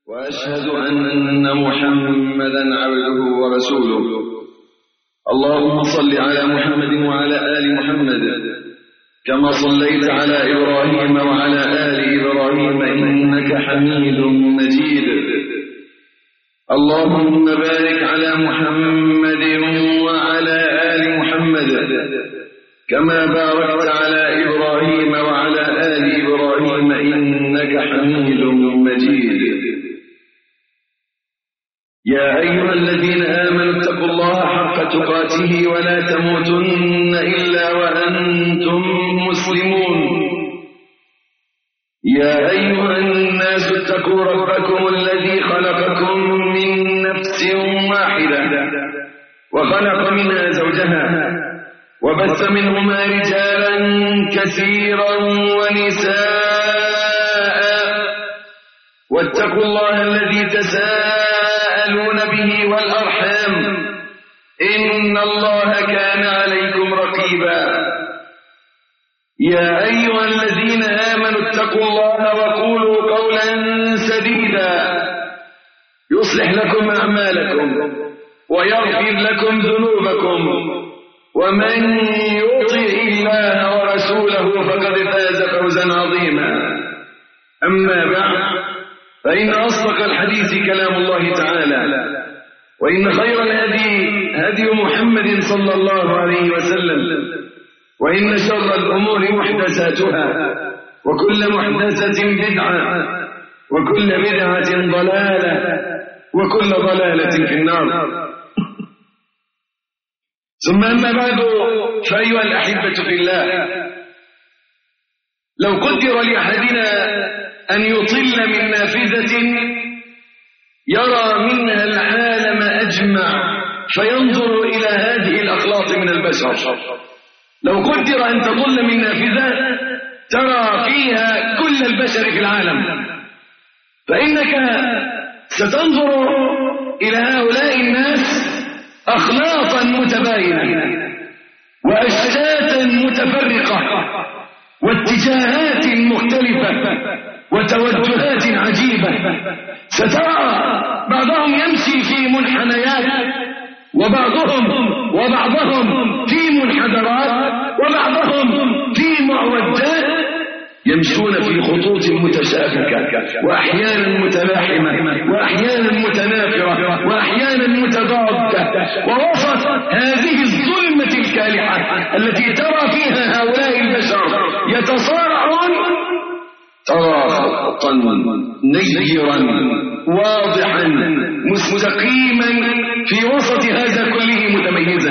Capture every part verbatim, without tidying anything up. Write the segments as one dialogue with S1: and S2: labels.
S1: وأشهد أن محمدا عبده ورسوله. اللهم صل على محمد وعلى آل محمد كما صليت على إبراهيم وعلى آل إبراهيم إنك حميد مجيد. اللهم بارك على محمد وعلى آل محمد كما باركت على إبراهيم وعلى آل إبراهيم إنك حميد مجيد. يا أيها الذين آمنوا اتقوا الله حق تقاته ولا تموتن إلا وأنتم مسلمون. يا أيها الناس اتقوا ربكم الذي خلقكم من نفس واحدة وخلق منها زوجها وبث منهما رجالا كثيرا ونساء واتقوا الله الذي تساءلون به والأرحام إن الله كان عليكم رقيبا. يا أيها الذين آمنوا اتقوا الله وقولوا قولا سديدا يصلح لكم أعمالكم ويغفر لكم ذنوبكم ومن يطع الله ورسوله فقد فاز فوزا عظيما. أما بعد فإن أصدق الحديث كلام الله تعالى وإن خير الهدي هدي محمد صلى الله عليه وسلم وإن شر الأمور محدثاتها وكل محدثة بدعة وكل بدعة ضلالة وكل ضلالة في النار. ثم أما بعد فأيها الأحبة في الله، لو قدر لأحدنا أن يطل من نافذة يرى منها العالم أجمع فينظر إلى هذه الأخلاق من البشر، لو قدر أن تطل من نافذة ترى فيها كل البشر في العالم، فإنك ستنظر إلى هؤلاء الناس أخلاقا متباينة وأشتاتا متفرقة واتجاهات مختلفة وتوجهات عجيبة. سترى بعضهم يمشي في منحنيات وبعضهم وبعضهم في منحدرات وبعضهم في معوجات، يمشون في خطوط متشابكة وأحيانا متلاحمة وأحيانا متنافرة وأحيانا متضادة. ووسط هذه الظلمة الكالحة التي ترى فيها هؤلاء البشر يتصارعون ترى خطا نيرا واضحا مستقيما في وسط هذا كله متميزا،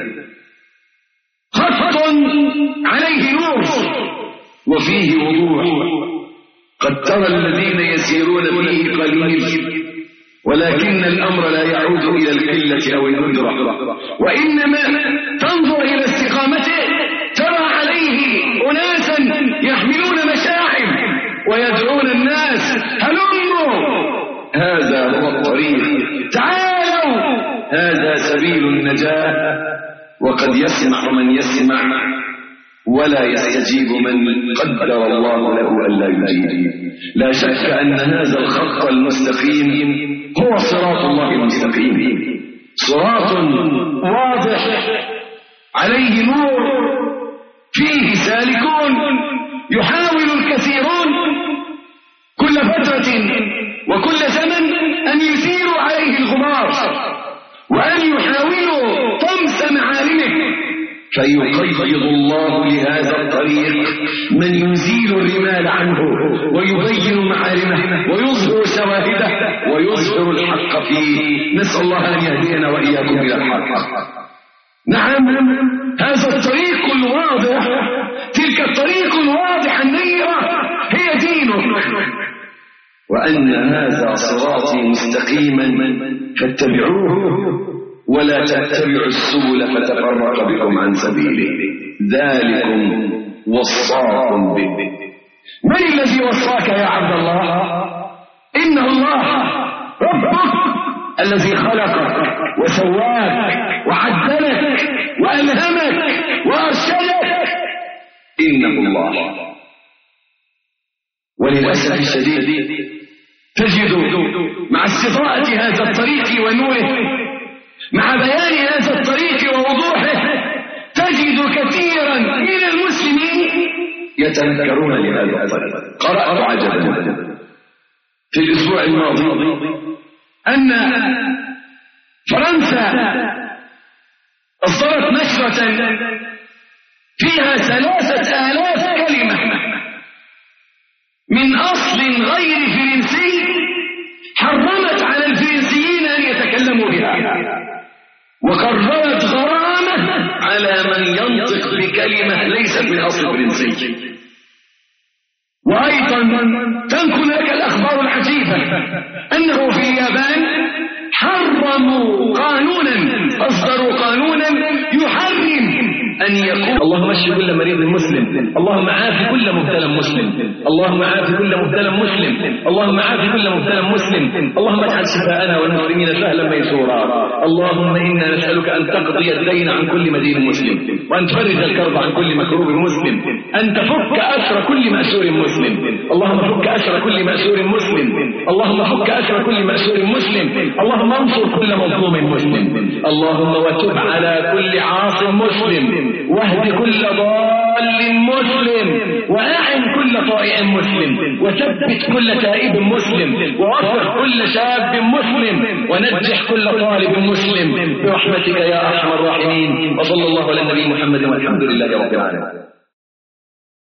S1: خط عليه نور وفيه وضوح. قد ترى الذين يسيرون فيه قليل ولكن الأمر لا يعود إلى القلة أو الندرة، وإنما تنظر إلى استقامته ترى عليه أناسا يحملون مشاعر ويدعون الناس هلموا، هذا هو الطريق، تعالوا، هذا سبيل النجاة. وقد يسمع من يسمع ولا يستجيب من قدر الله له ألا يجيب. لا شك أن هذا الخط المستقيم هو صراط الله المستقيم، صراط واضح عليه نور فيه سالكون يحاول الكثيرون كل فترة وكل زمن أن يثيروا عليه الغبار وأن يحاولوا طمس معالمه، فيقيض الله لهذا الطريق من يزيل الرمال عنه ويبين معالمه ويظهر شواهده ويظهر الحق فيه. نسأل الله أن يهدينا وإياكم إلى الحق. نعم، هذا الطريق الواضح، تلك الطريق الواضحة النيرة هي دينك، وأن هذا صراطي مستقيما فاتبعوه ولا تتبعوا السبل فتفرق بكم عن سبيله ذلكم وصاكم به. من الذي وصاك يا عبد الله؟ إنه الله ربك الذي خلقك وسواك وعدلك وألهمك وأرشدك، إنه الله. وللأسف الشديد تجد مع استضاءة هذا الطريق ونوره، مع بيان هذا الطريق ووضوحه، تجد كثيرا من المسلمين يتنكرون لهذا الطريق. قرأت عجبا في الأسبوع الماضي أن فرنسا أصدرت نشرة فيها ثلاثة آلاف كلمة من أصل غير فرنسي، حرمت على الفرنسيين أن يتكلموا بها، وقررت غرامة على من ينطق بكلمة ليست من أصل فرنسي. وأيضا تنقل لك الأخبار العجيبة أنه في اليابان حرموا قانونا، أصدروا قانونا يحرم أن يكون.
S2: اللهم اشف كل مريض مسلم، اللهم عاف كل مبتلى مسلم، اللهم عاف كل مبتلى مسلم، اللهم عاف كل مبتلى مسلم، اللهم اجعل شفاءنا والمسلمين سهلا ميسورا. اللهم إنا نسألك أن تقضي الدين عن كل مدين مسلم، وأن تفرج الكرب عن كل مكروب مسلم، أن تفك أسر كل مأسور مسلم، اللهم فك أسر كل مأسور مسلم، اللهم فك أسر كل مأسور مسلم، اللهم انصر كل مظلوم مسلم، اللهم وتب على كل عاص مسلم، واهد كل ضال مسلم، وأعن كل طائع مسلم، وثبت كل تائب مسلم، ووفق كل شاب مسلم، ونجح كل طالب مسلم برحمتك يا أرحم الراحمين. وصلى الله على النبي محمد والحمد لله رب العالمين.